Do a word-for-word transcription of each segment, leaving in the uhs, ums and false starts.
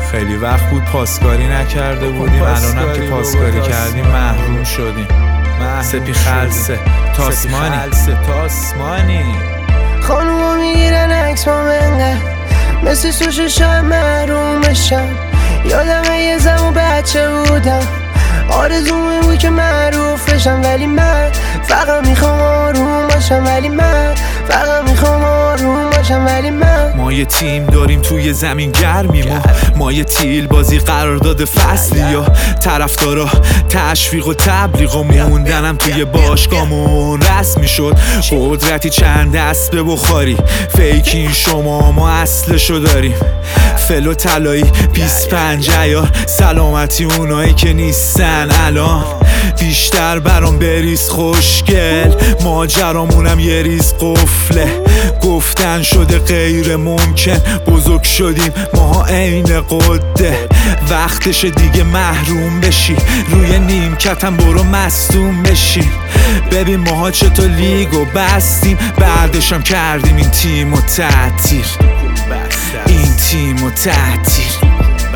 خیلی وقت بود پاسکاری نکرده بودیم، الانم که پاسکاری کردیم محروم شدیم. سپی خلسه تاسمانی تاسمانی خانوما میگیرن عکس با منقدر مثل سوشو شاید محروم بشم. یادمه یه زمان بچه بودم آرزومه بود که معروف بشم، ولی من فقط میخوام آروم باشم، ولی من فقط میخوام آروم باشم، ولی من ما یه تیم داریم توی زمین گرمیم و ما یه تیل بازی قرارداد فصلی یا طرفدارا تشویق و تبلیغ و موندنم توی باشگاهمون رسمی شد. قدرتی چند دست به بخاری فیکین شما ما اصلشو داریم، فل و طلایی بیست پنج عیار سلامتی اونایی که نیستن الان. بیشتر برام بریز خوشگل ماجرامونم یه ریز قفله، گفتن شده غیر ممکن بزرگ شدیم ماها عین قده. وقتش دیگه محروم بشی روی نیمکتم برو مصدوم بشی. ببین ماها چطور لیگو بستیم بعدشم کردیم این تیمو تعطیل، این تیمو تعطیل.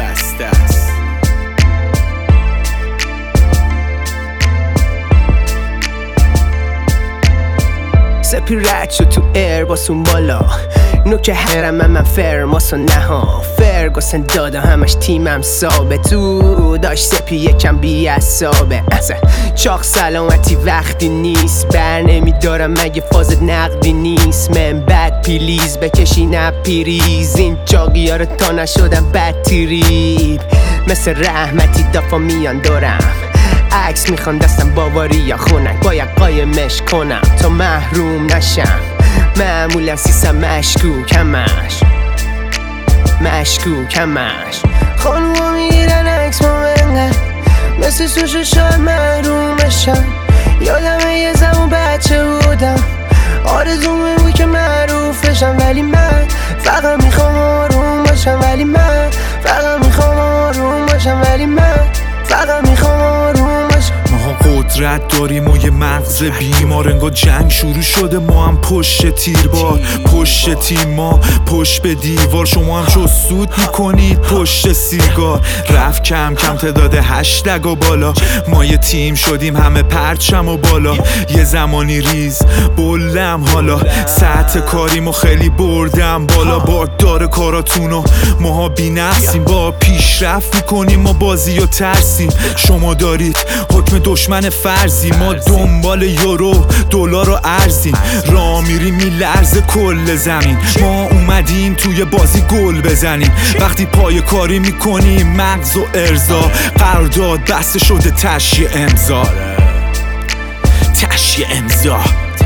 سپی رد شد تو ایر باسون بالا نوکه هرم من فرماس و نها فرگوسن دادا همش تیمم ثابت تو داشت. سپی یکم بی اصابه اصلا چاق سلامتی وقتی نیست بر نمیدارم مگه فازت نقدی نیست. من بد پیلیز بکشی نپیریز این چاقی ها رو تا نشدم بد تیریب مثل رحمتی دافا میان دارم عکس میخوان دستم باواری یا خونک باید قایمش کنم تا محروم نشم. معمولا سیستم مشکوک همش مشکوک همش خانوما میگیرن عکس با منقدر مثل سوشو شاید محروم بشم. یادمه یه زمان بچه بودم آرزومه بود که معروف بشم، ولی من فقط میخوام آروم باشم، ولی من فقط میخوام آروم باشم، ولی من فقط میخوام آروم باشم. ماها قدرت داریم و یه مغز بیمار انگار جنگ شروع شده ما هم پشت تیربار پشت تیم ما پشت به دیوار شما هم چو سود میکنید پشت سیگار. رفت کم کم تعداد هشتگ و بالا ما یه تیم شدیم همه پرچم و بالا. یه زمانی ریز بلدم حالا سطح کاریمو خیلی بردم بالا. باک داره کاراتونو ماها بی نفسیم با پیشرفت میکنیم ما بازی و ترسیم. شما دارید حکم دشمن فرضی ما دنبال یورو دلار و ارزیم. راه میریم میلرزه کل زمین ما اومدیم توی بازی گل بزنیم. وقتی پای کاری میکنیم مغز و ارضا قرارداد بسته شده تشییع امضا تشییع امضا.